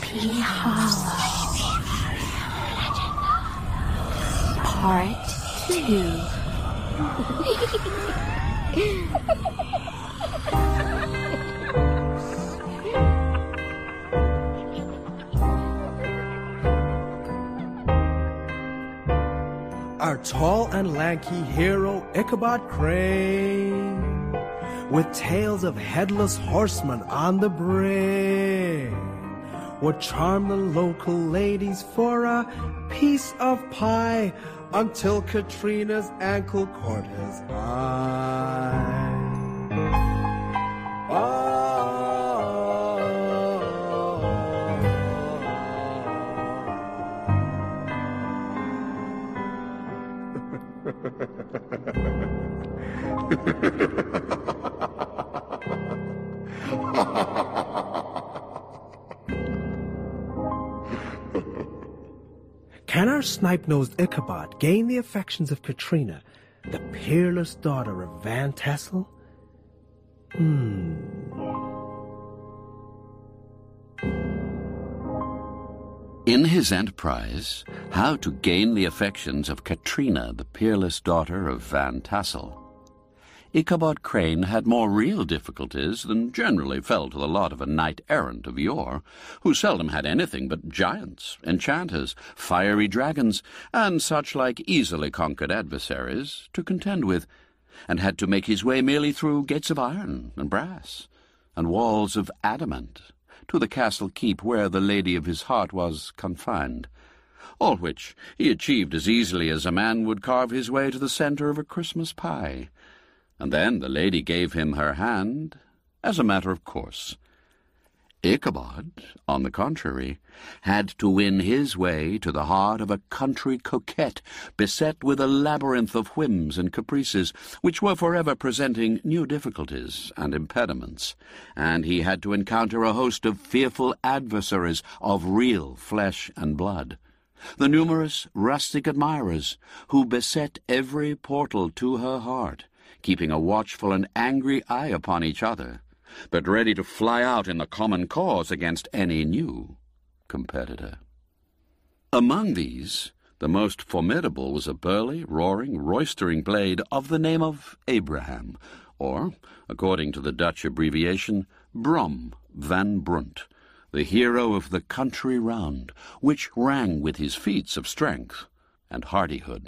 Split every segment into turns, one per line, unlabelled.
Sleepy Hollow Part 2.
Our tall and lanky hero Ichabod Crane, with tales of headless horsemen on the brain, would charm the local ladies for a piece of pie until Katrina's ankle caught his eye. Can our snipe-nosed Ichabod gain the affections of Katrina, the peerless daughter of Van Tassel?
In his enterprise, How to Gain the Affections of Katrina, the Peerless Daughter of Van Tassel, Ichabod Crane had more real difficulties than generally fell to the lot of a knight-errant of yore, who seldom had anything but giants, enchanters, fiery dragons, and such like easily conquered adversaries to contend with, and had to make his way merely through gates of iron and brass, and walls of adamant, to the castle keep where the lady of his heart was confined, all which he achieved as easily as a man would carve his way to the centre of a Christmas pie. And then the lady gave him her hand as a matter of course. Ichabod, on the contrary, had to win his way to the heart of a country coquette beset with a labyrinth of whims and caprices, which were forever presenting new difficulties and impediments, and he had to encounter a host of fearful adversaries of real flesh and blood, the numerous rustic admirers who beset every portal to her heart, keeping a watchful and angry eye upon each other, but ready to fly out in the common cause against any new competitor. Among these, the most formidable was a burly, roaring, roistering blade of the name of Abraham, or, according to the Dutch abbreviation, Brom van Brunt, the hero of the country round, which rang with his feats of strength and hardihood.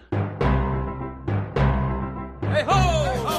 Hey-ho!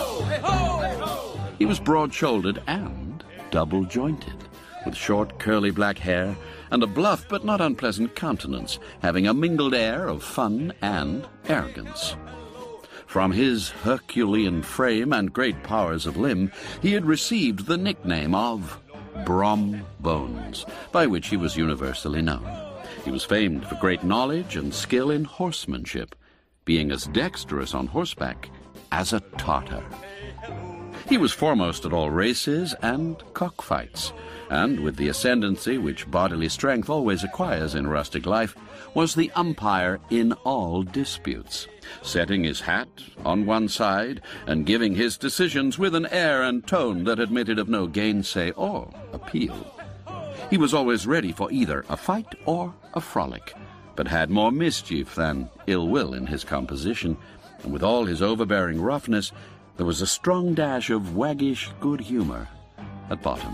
He was broad-shouldered and double-jointed, with short, curly black hair and a bluff but not unpleasant countenance, having a mingled air of fun and arrogance. From his Herculean frame and great powers of limb, he had received the nickname of Brom Bones, by which he was universally known. He was famed for great knowledge and skill in horsemanship, being as dexterous on horseback as a Tartar. He was foremost at all races and cockfights, and with the ascendancy which bodily strength always acquires in rustic life, was the umpire in all disputes, setting his hat on one side and giving his decisions with an air and tone that admitted of no gainsay or appeal. He was always ready for either a fight or a frolic, but had more mischief than ill will in his composition, and with all his overbearing roughness, there was a strong dash of waggish good humor at bottom.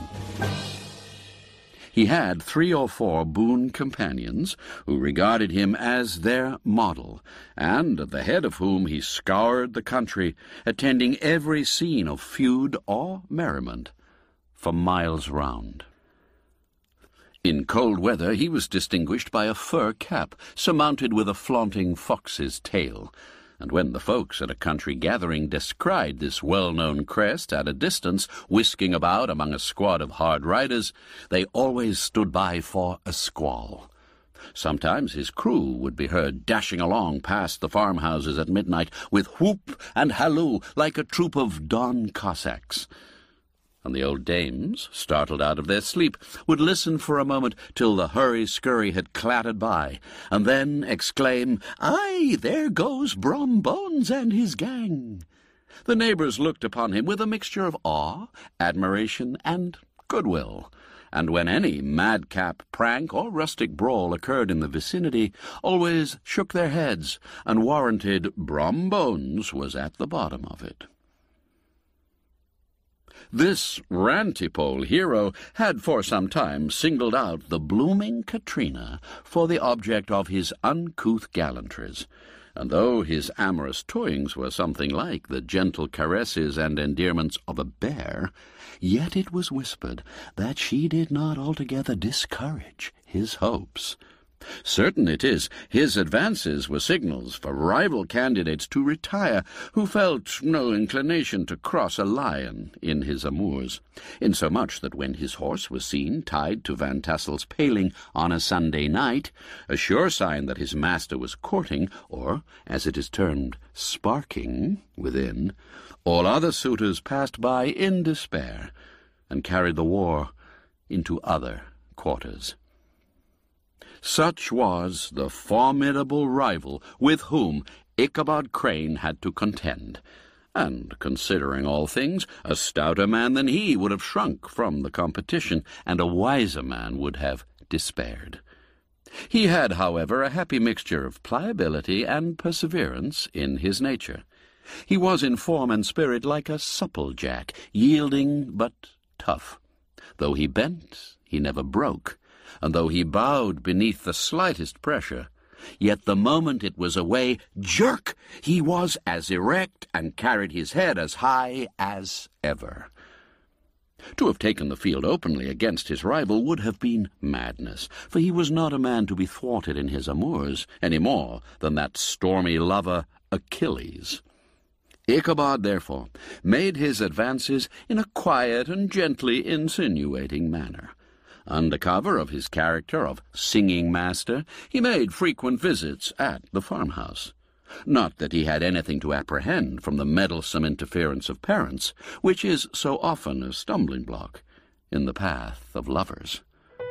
He had 3 or 4 boon companions who regarded him as their model, and at the head of whom he scoured the country, attending every scene of feud or merriment for miles round. In cold weather he was distinguished by a fur cap surmounted with a flaunting fox's tail, and when the folks at a country gathering descried this well-known crest at a distance, whisking about among a squad of hard riders, they always stood by for a squall. Sometimes his crew would be heard dashing along past the farmhouses at midnight with whoop and halloo like a troop of Don Cossacks. And the old dames, startled out of their sleep, would listen for a moment till the hurry-scurry had clattered by, and then exclaim, "Aye, there goes Brom Bones and his gang." The neighbours looked upon him with a mixture of awe, admiration, and goodwill, and when any madcap prank or rustic brawl occurred in the vicinity, always shook their heads and warranted Brom Bones was at the bottom of it. This rantipole hero had for some time singled out the blooming Katrina for the object of his uncouth gallantries, and though his amorous toyings were something like the gentle caresses and endearments of a bear, yet it was whispered that she did not altogether discourage his hopes. Certain it is, his advances were signals for rival candidates to retire who felt no inclination to cross a lion in his amours, insomuch that when his horse was seen tied to Van Tassel's paling on a Sunday night, a sure sign that his master was courting, or, as it is termed, sparking, within, all other suitors passed by in despair, and carried the war into other quarters. Such was the formidable rival with whom Ichabod Crane had to contend, and, considering all things, a stouter man than he would have shrunk from the competition, and a wiser man would have despaired. He had, however, a happy mixture of pliability and perseverance in his nature. He was in form and spirit like a supple jack, yielding but tough. Though he bent, he never broke, and though he bowed beneath the slightest pressure, yet the moment it was away, jerk, he was as erect and carried his head as high as ever. To have taken the field openly against his rival would have been madness, for he was not a man to be thwarted in his amours, any more than that stormy lover Achilles. Ichabod, therefore, made his advances in a quiet and gently insinuating manner. Under cover of his character of singing master, he made frequent visits at the farmhouse. Not that he had anything to apprehend from the meddlesome interference of parents, which is so often a stumbling-block in the path of lovers.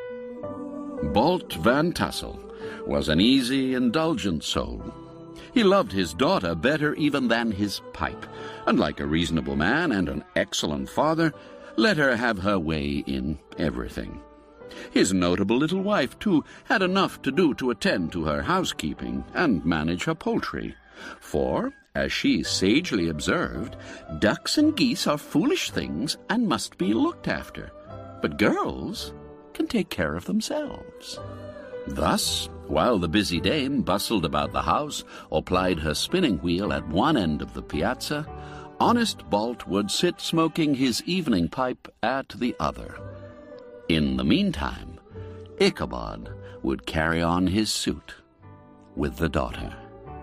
Bolt Van Tassel was an easy, indulgent soul. He loved his daughter better even than his pipe, and like a reasonable man and an excellent father, let her have her way in everything. His notable little wife, too, had enough to do to attend to her housekeeping and manage her poultry. For, as she sagely observed, ducks and geese are foolish things and must be looked after, but girls can take care of themselves. Thus, while the busy dame bustled about the house or plied her spinning wheel at one end of the piazza, honest Bolt would sit smoking his evening pipe at the other. In the meantime, Ichabod would carry on his suit with the daughter.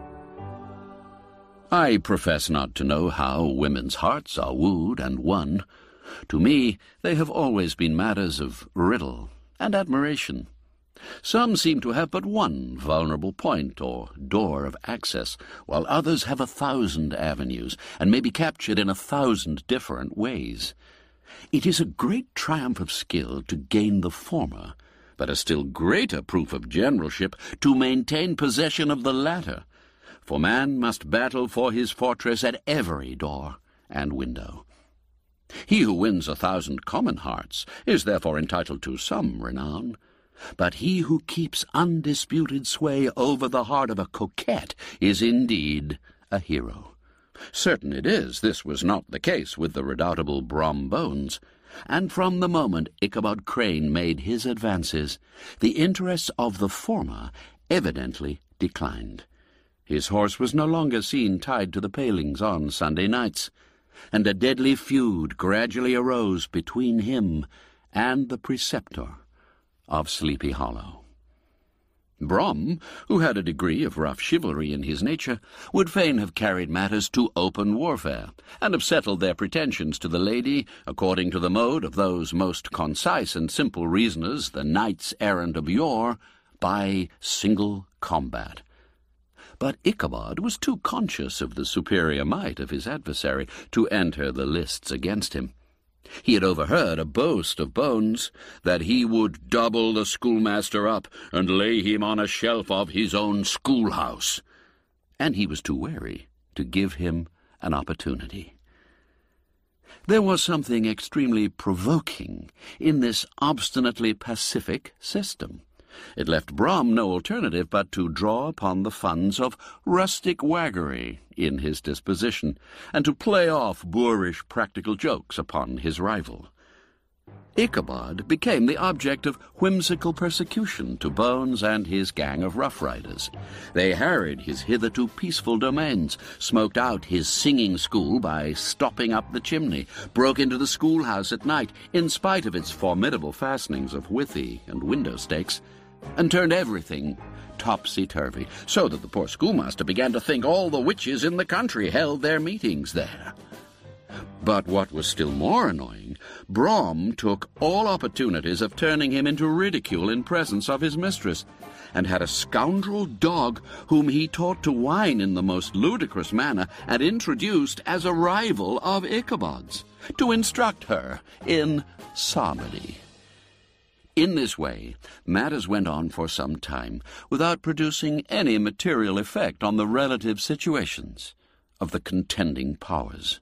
I profess not to know how women's hearts are wooed and won. To me, they have always been matters of riddle and admiration. Some seem to have but one vulnerable point or door of access, while others have 1,000 avenues, and may be captured in 1,000 different ways. It is a great triumph of skill to gain the former, but a still greater proof of generalship to maintain possession of the latter, for man must battle for his fortress at every door and window. He who wins 1,000 common hearts is therefore entitled to some renown, but he who keeps undisputed sway over the heart of a coquette is indeed a hero. Certain it is this was not the case with the redoubtable Brom Bones, and from the moment Ichabod Crane made his advances, the interests of the former evidently declined. His horse was no longer seen tied to the palings on Sunday nights, and a deadly feud gradually arose between him and the preceptor of Sleepy Hollow. Brom, who had a degree of rough chivalry in his nature, would fain have carried matters to open warfare, and have settled their pretensions to the lady according to the mode of those most concise and simple reasoners, the knights-errant of yore, by single combat. But Ichabod was too conscious of the superior might of his adversary to enter the lists against him. He had overheard a boast of Bones that he would double the schoolmaster up and lay him on a shelf of his own schoolhouse, and he was too wary to give him an opportunity. There was something extremely provoking in this obstinately pacific system. It left Brom no alternative but to draw upon the funds of rustic waggery in his disposition, and to play off boorish practical jokes upon his rival. Ichabod became the object of whimsical persecution to Bones and his gang of rough riders. They harried his hitherto peaceful domains, smoked out his singing school by stopping up the chimney, broke into the schoolhouse at night, in spite of its formidable fastenings of withy and window stakes, and turned everything topsy-turvy, so that the poor schoolmaster began to think all the witches in the country held their meetings there. But what was still more annoying, Brom took all opportunities of turning him into ridicule in presence of his mistress, and had a scoundrel dog whom he taught to whine in the most ludicrous manner and introduced as a rival of Ichabod's, to instruct her in psalmody. In this way, matters went on for some time, without producing any material effect on the relative situations of the contending powers.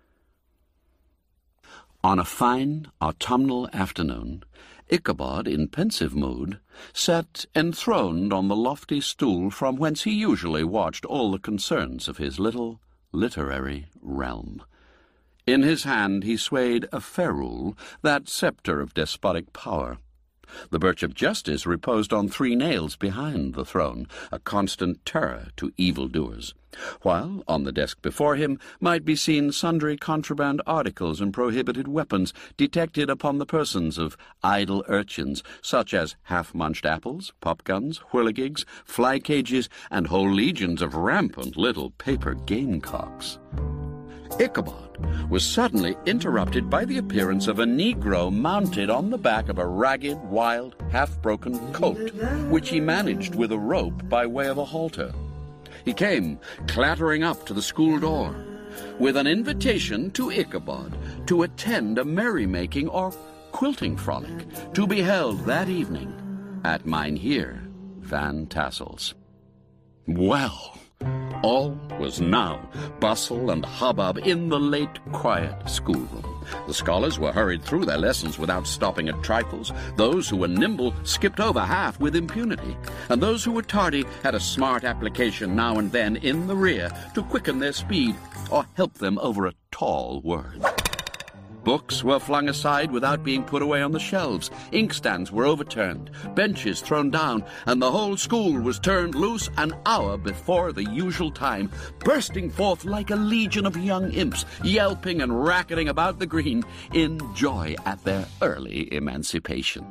On a fine autumnal afternoon, Ichabod, in pensive mood, sat enthroned on the lofty stool from whence he usually watched all the concerns of his little literary realm. In his hand he swayed a ferule, that sceptre of despotic power. The Birch of Justice reposed on 3 nails behind the throne, a constant terror to evildoers, while on the desk before him might be seen sundry contraband articles and prohibited weapons detected upon the persons of idle urchins, such as half-munched apples, pop-guns, whirligigs, fly-cages, and whole legions of rampant little paper gamecocks. Ichabod was suddenly interrupted by the appearance of a Negro mounted on the back of a ragged, wild, half-broken colt, which he managed with a rope by way of a halter. He came clattering up to the school door with an invitation to Ichabod to attend a merrymaking or quilting frolic to be held that evening at Mynheer Van Tassel's. Well, all was now bustle and hubbub in the late quiet schoolroom. The scholars were hurried through their lessons without stopping at trifles. Those who were nimble skipped over half with impunity, and those who were tardy had a smart application now and then in the rear to quicken their speed or help them over a tall word. Books were flung aside without being put away on the shelves. Inkstands were overturned, benches thrown down, and the whole school was turned loose an hour before the usual time, bursting forth like a legion of young imps, yelping and racketing about the green in joy at their early emancipation.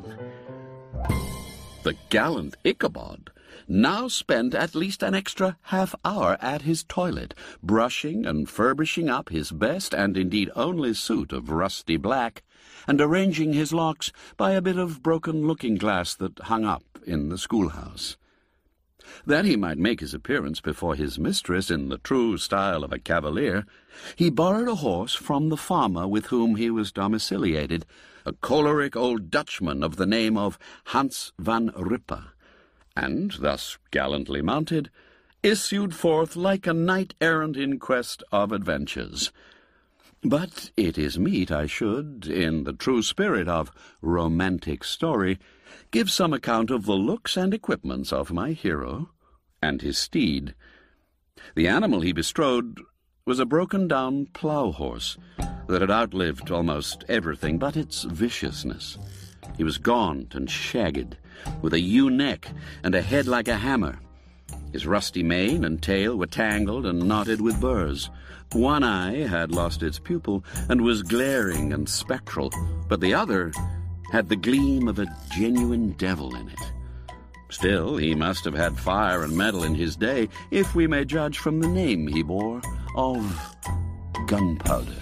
The gallant Ichabod now spent at least an extra half-hour at his toilet, brushing and furbishing up his best and indeed only suit of rusty black, and arranging his locks by a bit of broken looking-glass that hung up in the schoolhouse. That he might make his appearance before his mistress in the true style of a cavalier, he borrowed a horse from the farmer with whom he was domiciliated, a choleric old Dutchman of the name of Hans van Ripper, and, thus gallantly mounted, issued forth like a knight-errant in quest of adventures. But it is meet I should, in the true spirit of romantic story, give some account of the looks and equipments of my hero and his steed. The animal he bestrode was a broken-down plough-horse that had outlived almost everything but its viciousness. He was gaunt and shagged, with a ewe-neck and a head like a hammer. His rusty mane and tail were tangled and knotted with burrs. One eye had lost its pupil and was glaring and spectral, but the other had the gleam of a genuine devil in it. Still, he must have had fire and metal in his day, if we may judge from the name he bore of Gunpowder.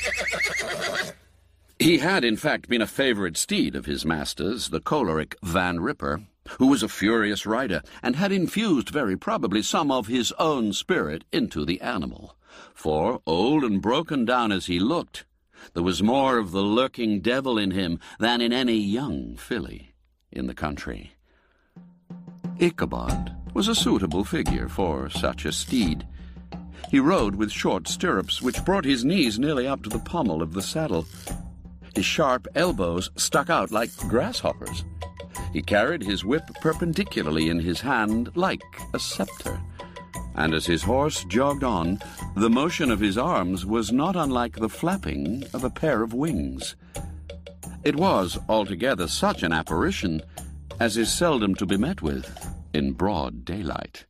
He had, in fact, been a favourite steed of his master's, the choleric Van Ripper, who was a furious rider, and had infused very probably some of his own spirit into the animal. For, old and broken down as he looked, there was more of the lurking devil in him than in any young filly in the country. Ichabod was a suitable figure for such a steed. He rode with short stirrups, which brought his knees nearly up to the pommel of the saddle. His sharp elbows stuck out like grasshoppers. He carried his whip perpendicularly in his hand like a scepter. And as his horse jogged on, the motion of his arms was not unlike the flapping of a pair of wings. It was altogether such an apparition as is seldom to be met with in broad daylight.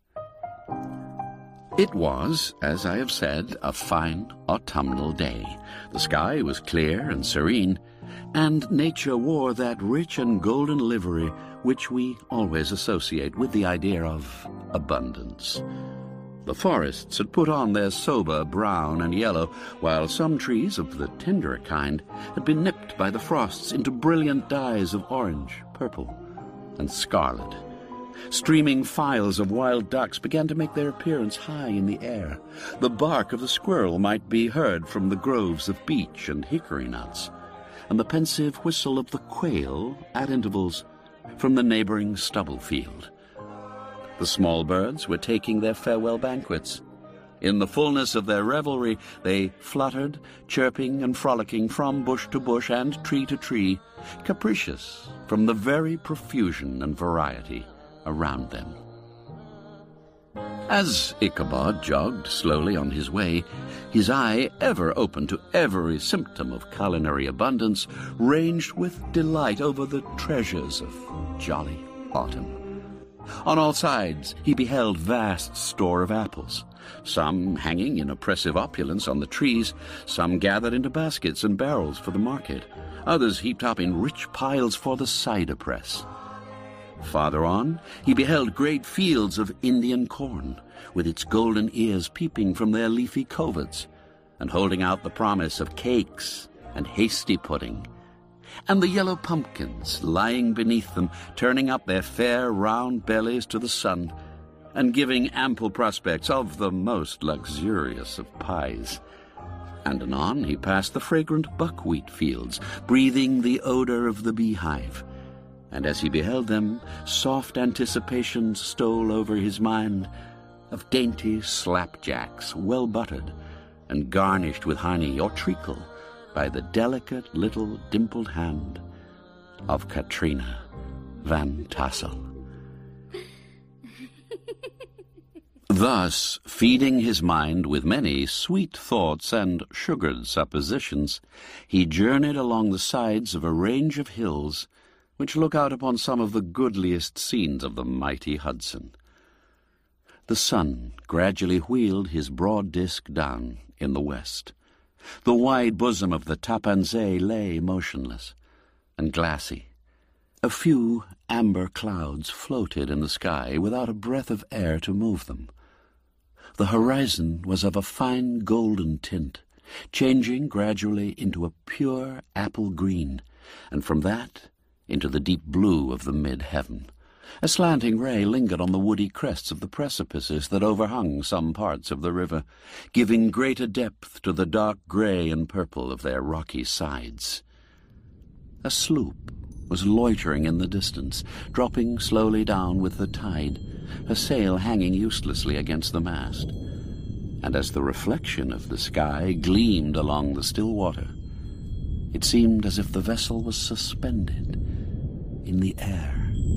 It was, as I have said, a fine autumnal day. The sky was clear and serene, and nature wore that rich and golden livery which we always associate with the idea of abundance. The forests had put on their sober brown and yellow, while some trees of the tenderer kind had been nipped by the frosts into brilliant dyes of orange, purple, and scarlet. Streaming files of wild ducks began to make their appearance high in the air. The bark of the squirrel might be heard from the groves of beech and hickory nuts, and the pensive whistle of the quail, at intervals, from the neighboring stubble field. The small birds were taking their farewell banquets. In the fullness of their revelry, they fluttered, chirping and frolicking from bush to bush and tree to tree, capricious from the very profusion and variety around them. As Ichabod jogged slowly on his way, his eye, ever open to every symptom of culinary abundance, ranged with delight over the treasures of jolly autumn. On all sides he beheld vast store of apples, some hanging in oppressive opulence on the trees, some gathered into baskets and barrels for the market, others heaped up in rich piles for the cider press. Farther on, he beheld great fields of Indian corn, with its golden ears peeping from their leafy coverts, and holding out the promise of cakes and hasty pudding, and the yellow pumpkins lying beneath them, turning up their fair round bellies to the sun, and giving ample prospects of the most luxurious of pies. And anon he passed the fragrant buckwheat fields, breathing the odor of the beehive, and as he beheld them, soft anticipations stole over his mind of dainty slapjacks, well buttered and garnished with honey or treacle by the delicate little dimpled hand of Katrina Van Tassel. Thus, feeding his mind with many sweet thoughts and sugared suppositions, he journeyed along the sides of a range of hills which look out upon some of the goodliest scenes of the mighty Hudson. The sun gradually wheeled his broad disk down in the west. The wide bosom of the Tappan Zee lay motionless and glassy. A few amber clouds floated in the sky without a breath of air to move them. The horizon was of a fine golden tint, changing gradually into a pure apple green, and from that into the deep blue of the mid-heaven. A slanting ray lingered on the woody crests of the precipices that overhung some parts of the river, giving greater depth to the dark gray and purple of their rocky sides. A sloop was loitering in the distance, dropping slowly down with the tide, her sail hanging uselessly against the mast. And as the reflection of the sky gleamed along the still water, it seemed as if the vessel was suspended in the air.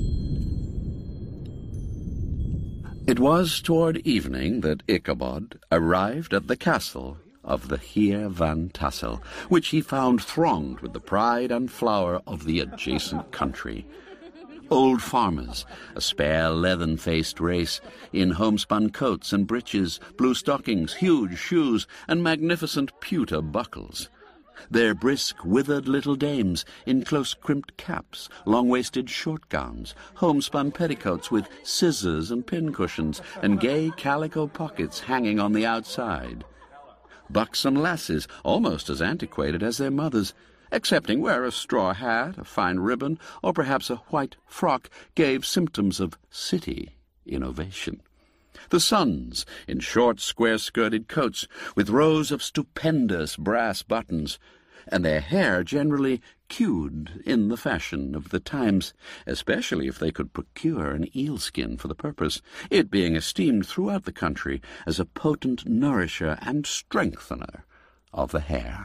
It was toward evening that Ichabod arrived at the castle of the Heer Van Tassel, which he found thronged with the pride and flower of the adjacent country. Old farmers, a spare, leathern-faced race, in homespun coats and breeches, blue stockings, huge shoes, and magnificent pewter buckles. Their brisk, withered little dames in close-crimped caps, long-waisted short gowns, homespun petticoats with scissors and pincushions, and gay calico pockets hanging on the outside. Buxom lasses, almost as antiquated as their mothers, excepting where a straw hat, a fine ribbon, or perhaps a white frock gave symptoms of city innovation. The sons, in short, square-skirted coats, with rows of stupendous brass buttons, and their hair generally queued in the fashion of the times, especially if they could procure an eel-skin for the purpose, it being esteemed throughout the country as a potent nourisher and strengthener of the hair.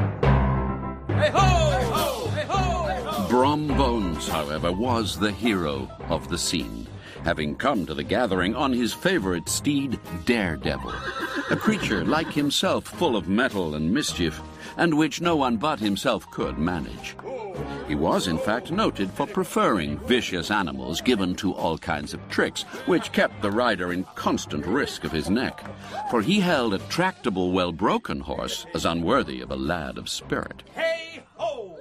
Hey-ho! Hey-ho! Hey-ho!
Brom Bones, however, was the hero of the scene, having come to the gathering on his favorite steed, Daredevil, a creature like himself full of mettle and mischief, and which no one but himself could manage. He was, in fact, noted for preferring vicious animals given to all kinds of tricks, which kept the rider in constant risk of his neck, for he held a tractable, well-broken horse as unworthy of a lad of spirit.
Hey-ho!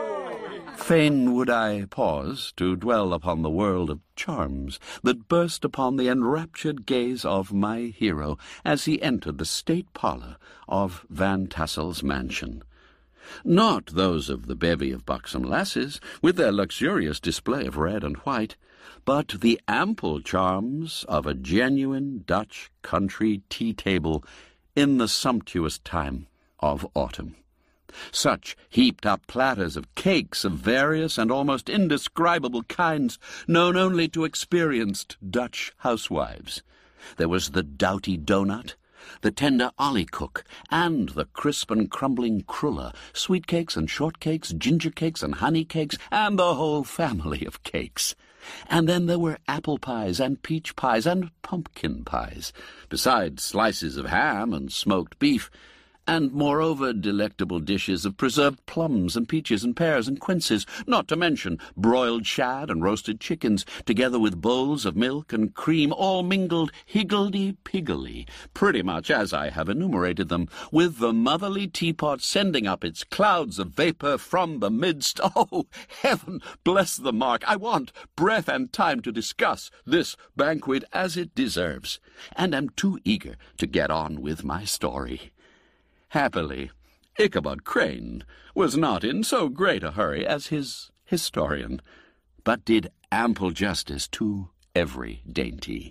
Fain would I pause to dwell upon the world of charms that burst upon the enraptured gaze of my hero as he entered the state parlour of Van Tassel's mansion. Not those of the bevy of buxom lasses, with their luxurious display of red and white, but the ample charms of a genuine Dutch country tea-table in the sumptuous time of autumn. Such heaped-up platters of cakes of various and almost indescribable kinds, known only to experienced Dutch housewives. There was the doughty doughnut, the tender olykoek, and the crisp and crumbling cruller, sweet cakes and shortcakes, ginger cakes and honey cakes, and the whole family of cakes. And then there were apple pies and peach pies and pumpkin pies, besides slices of ham and smoked beef, and moreover delectable dishes of preserved plums and peaches and pears and quinces, not to mention broiled shad and roasted chickens, together with bowls of milk and cream, all mingled higgledy-piggledy, pretty much as I have enumerated them, with the motherly teapot sending up its clouds of vapour from the midst. Oh, heaven bless the mark! I want breath and time to discuss this banquet as it deserves, and am too eager to get on with my story. Happily, Ichabod Crane was not in so great a hurry as his historian, but did ample justice to every dainty.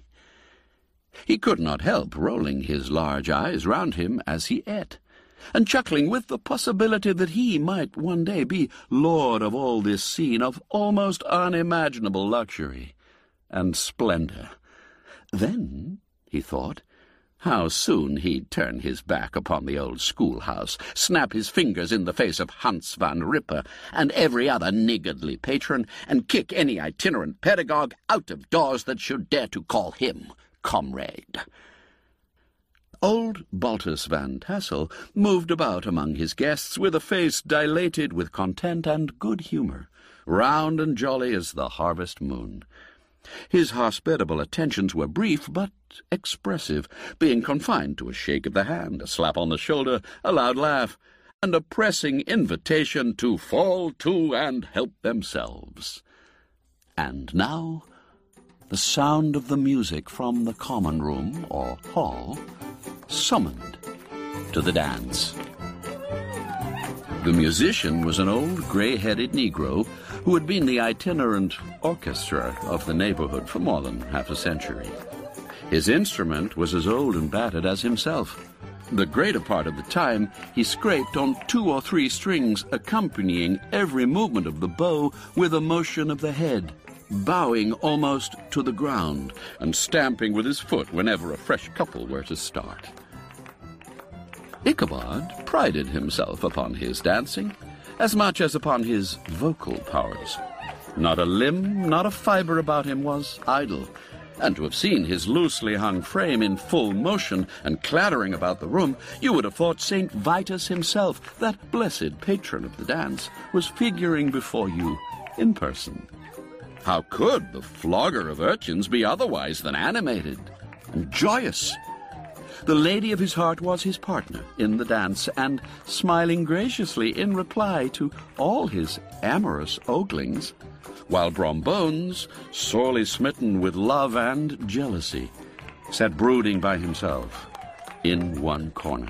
He could not help rolling his large eyes round him as he ate, and chuckling with the possibility that he might one day be lord of all this scene of almost unimaginable luxury and splendour. Then, he thought, how soon he'd turn his back upon the old schoolhouse, snap his fingers in the face of Hans van Ripper and every other niggardly patron, and kick any itinerant pedagogue out of doors that should dare to call him comrade. Old Baltus Van Tassel moved about among his guests with a face dilated with content and good humour, round and jolly as the harvest moon. His hospitable attentions were brief but expressive, being confined to a shake of the hand, a slap on the shoulder, a loud laugh, and a pressing invitation to fall to and help themselves. And now the sound of the music from the common room, or hall, summoned to the dance. The musician was an old grey-headed Negro who had been the itinerant orchestra of the neighborhood for more than half a century. His instrument was as old and battered as himself. The greater part of the time he scraped on 2 or 3 strings, accompanying every movement of the bow with a motion of the head, bowing almost to the ground and stamping with his foot whenever a fresh couple were to start. Ichabod prided himself upon his dancing as much as upon his vocal powers. Not a limb, not a fibre about him was idle, and to have seen his loosely hung frame in full motion and clattering about the room, you would have thought St. Vitus himself, that blessed patron of the dance, was figuring before you in person. How could the flogger of urchins be otherwise than animated and joyous? The lady of his heart was his partner in the dance, and smiling graciously in reply to all his amorous oglings, while Brom Bones, sorely smitten with love and jealousy, sat brooding by himself in one corner.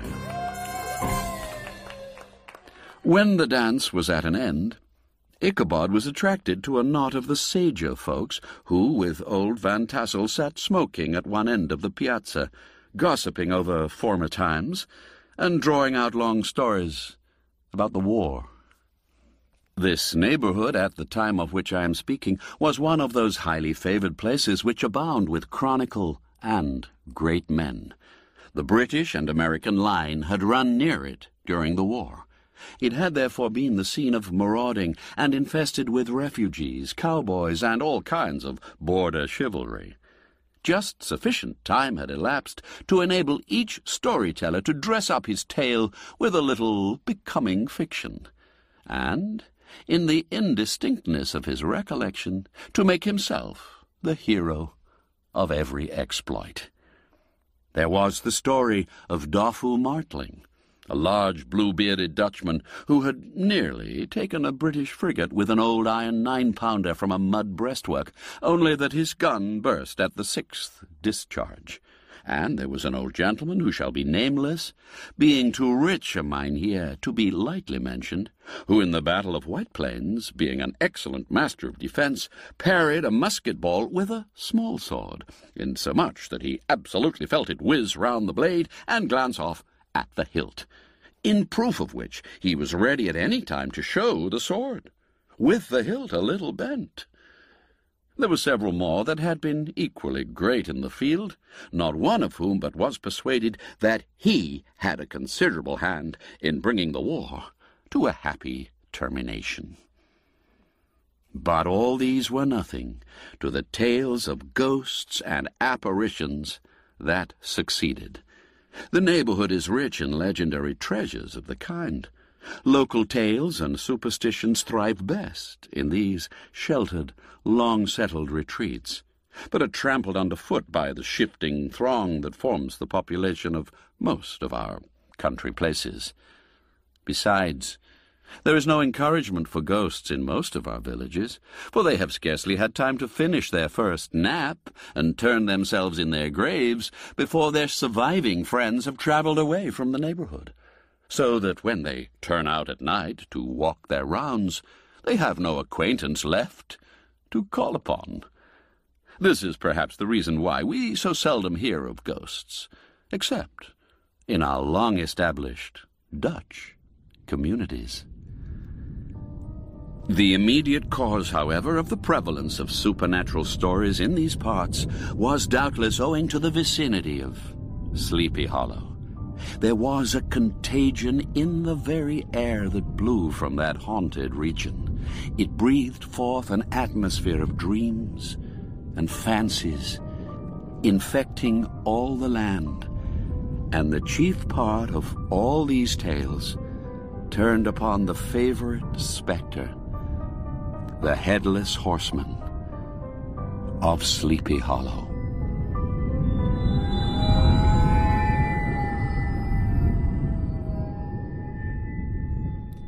When the dance was at an end, Ichabod was attracted to a knot of the sager folks who, with old Van Tassel, sat smoking at one end of the piazza, gossiping over former times, and drawing out long stories about the war. This neighborhood, at the time of which I am speaking, was one of those highly favored places which abound with chronicle and great men. The British and American line had run near it during the war. It had therefore been the scene of marauding and infested with refugees, cowboys, and all kinds of border chivalry. Just sufficient time had elapsed to enable each storyteller to dress up his tale with a little becoming fiction, and, in the indistinctness of his recollection, to make himself the hero of every exploit. There was the story of Doffu Martling, a large blue-bearded Dutchman who had nearly taken a British frigate with an old iron 9-pounder from a mud breastwork, only that his gun burst at the 6th discharge. And there was an old gentleman who shall be nameless, being too rich a mynheer to be lightly mentioned, who in the Battle of White Plains, being an excellent master of defence, parried a musket-ball with a small sword, insomuch that he absolutely felt it whiz round the blade and glance off at the hilt, in proof of which he was ready at any time to show the sword, with the hilt a little bent. There were several more that had been equally great in the field, not one of whom but was persuaded that he had a considerable hand in bringing the war to a happy termination. But all these were nothing to the tales of ghosts and apparitions that succeeded. The neighborhood is rich in legendary treasures of the kind. Local tales and superstitions thrive best in these sheltered, long-settled retreats, but are trampled underfoot by the shifting throng that forms the population of most of our country places. Besides, there is no encouragement for ghosts in most of our villages, for they have scarcely had time to finish their first nap and turn themselves in their graves before their surviving friends have travelled away from the neighborhood, so that when they turn out at night to walk their rounds, they have no acquaintance left to call upon. This is perhaps the reason why we so seldom hear of ghosts, except in our long-established Dutch communities. The immediate cause, however, of the prevalence of supernatural stories in these parts was doubtless owing to the vicinity of Sleepy Hollow. There was a contagion in the very air that blew from that haunted region. It breathed forth an atmosphere of dreams and fancies, infecting all the land, and the chief part of all these tales turned upon the favorite spectre, the Headless Horseman of Sleepy Hollow.